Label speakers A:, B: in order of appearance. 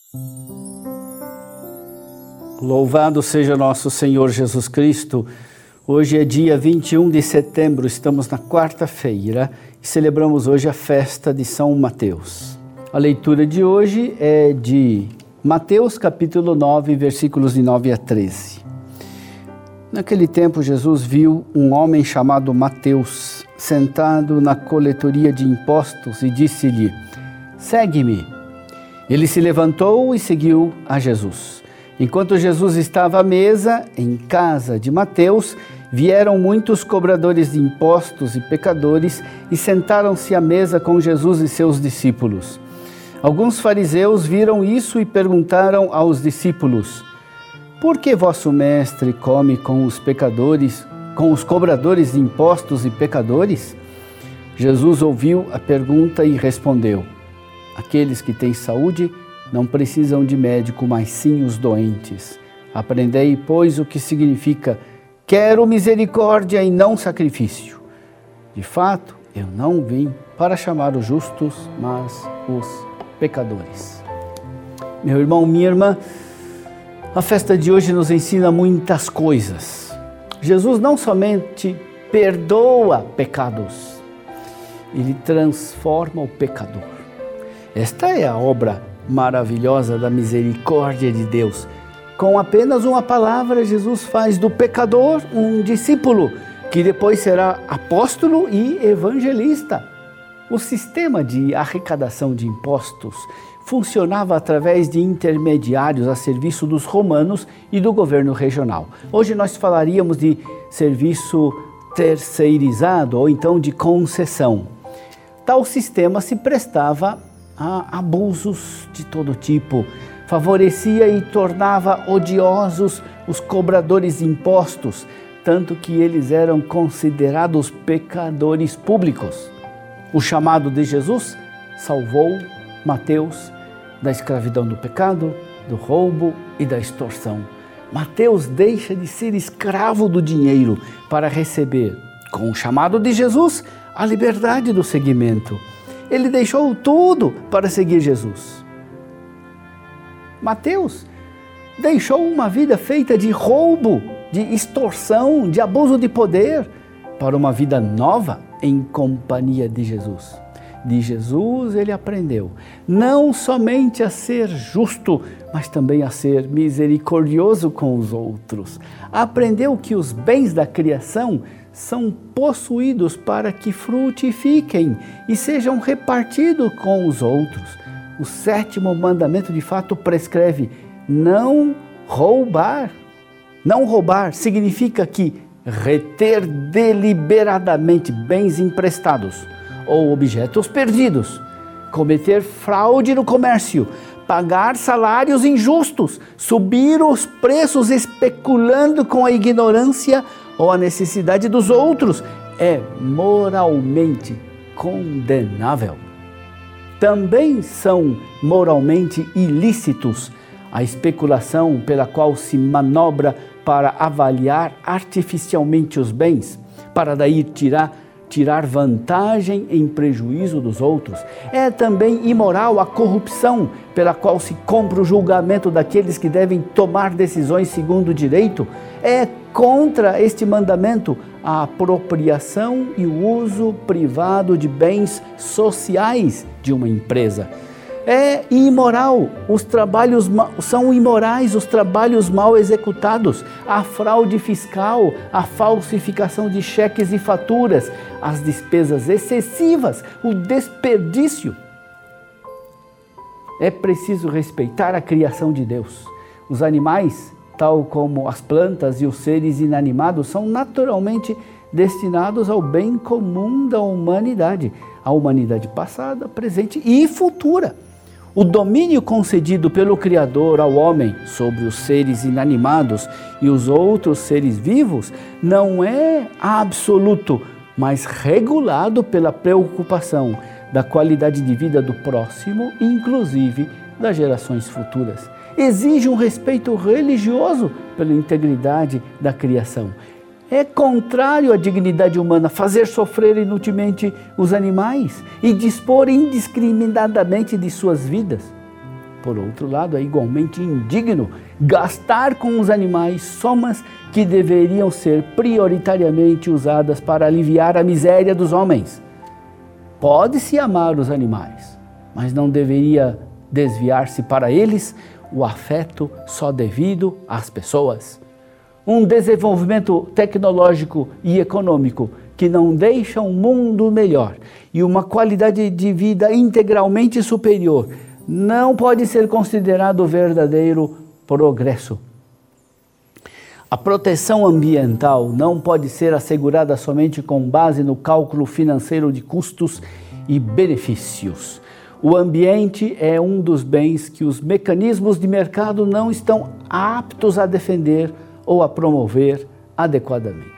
A: Louvado seja nosso Senhor Jesus Cristo. Hoje é dia 21 de setembro, estamos na quarta-feira e celebramos hoje a festa de São Mateus. A leitura de hoje é de Mateus capítulo 9, versículos de 9 a 13. Naquele tempo, Jesus viu um homem chamado Mateus sentado na coletoria de impostos e disse-lhe: "Segue-me." Ele se levantou e seguiu a Jesus. Enquanto Jesus estava à mesa, em casa de Mateus, vieram muitos cobradores de impostos e pecadores e sentaram-se à mesa com Jesus e seus discípulos. Alguns fariseus viram isso e perguntaram aos discípulos: "Por que vosso mestre come com os pecadores, com os cobradores de impostos e pecadores?" Jesus ouviu a pergunta e respondeu: "Aqueles que têm saúde não precisam de médico, mas sim os doentes. Aprendei, pois, o que significa: quero misericórdia e não sacrifício. De fato, eu não vim para chamar os justos, mas os pecadores." Meu irmão, minha irmã, a festa de hoje nos ensina muitas coisas. Jesus não somente perdoa pecados, ele transforma o pecador. Esta é a obra maravilhosa da misericórdia de Deus. Com apenas uma palavra, Jesus faz do pecador um discípulo, que depois será apóstolo e evangelista. O sistema de arrecadação de impostos funcionava através de intermediários a serviço dos romanos e do governo regional. Hoje nós falaríamos de serviço terceirizado ou então de concessão. Tal sistema se prestava a abusos de todo tipo, favorecia e tornava odiosos os cobradores de impostos, tanto que eles eram considerados pecadores públicos. O chamado de Jesus salvou Mateus da escravidão do pecado, do roubo e da extorsão. Mateus deixa de ser escravo do dinheiro para receber, com o chamado de Jesus, a liberdade do seguimento. Ele deixou tudo para seguir Jesus. Mateus deixou uma vida feita de roubo, de extorsão, de abuso de poder, para uma vida nova em companhia de Jesus. De Jesus ele aprendeu não somente a ser justo, mas também a ser misericordioso com os outros. Aprendeu que os bens da criação são possuídos para que frutifiquem e sejam repartidos com os outros. O 7º mandamento de fato prescreve não roubar. Não roubar significa que reter deliberadamente bens emprestados ou objetos perdidos, cometer fraude no comércio, pagar salários injustos, subir os preços especulando com a ignorância ou a necessidade dos outros, é moralmente condenável. Também são moralmente ilícitos a especulação pela qual se manobra para avaliar artificialmente os bens, para daí tirar vantagem em prejuízo dos outros. É também imoral a corrupção pela qual se compra o julgamento daqueles que devem tomar decisões segundo o direito. É contra este mandamento a apropriação e o uso privado de bens sociais de uma empresa. É imoral, são imorais os trabalhos mal executados, a fraude fiscal, a falsificação de cheques e faturas, as despesas excessivas, o desperdício. É preciso respeitar a criação de Deus. Os animais, tal como as plantas e os seres inanimados, são naturalmente destinados ao bem comum da humanidade, a humanidade passada, presente e futura. O domínio concedido pelo Criador ao homem sobre os seres inanimados e os outros seres vivos não é absoluto, mas regulado pela preocupação da qualidade de vida do próximo, inclusive das gerações futuras. Exige um respeito religioso pela integridade da criação. É contrário à dignidade humana fazer sofrer inutilmente os animais e dispor indiscriminadamente de suas vidas. Por outro lado, é igualmente indigno gastar com os animais somas que deveriam ser prioritariamente usadas para aliviar a miséria dos homens. Pode-se amar os animais, mas não deveria desviar-se para eles o afeto só devido às pessoas. Um desenvolvimento tecnológico e econômico que não deixa um mundo melhor e uma qualidade de vida integralmente superior não pode ser considerado verdadeiro progresso. A proteção ambiental não pode ser assegurada somente com base no cálculo financeiro de custos e benefícios. O ambiente é um dos bens que os mecanismos de mercado não estão aptos a defender ou a promover adequadamente.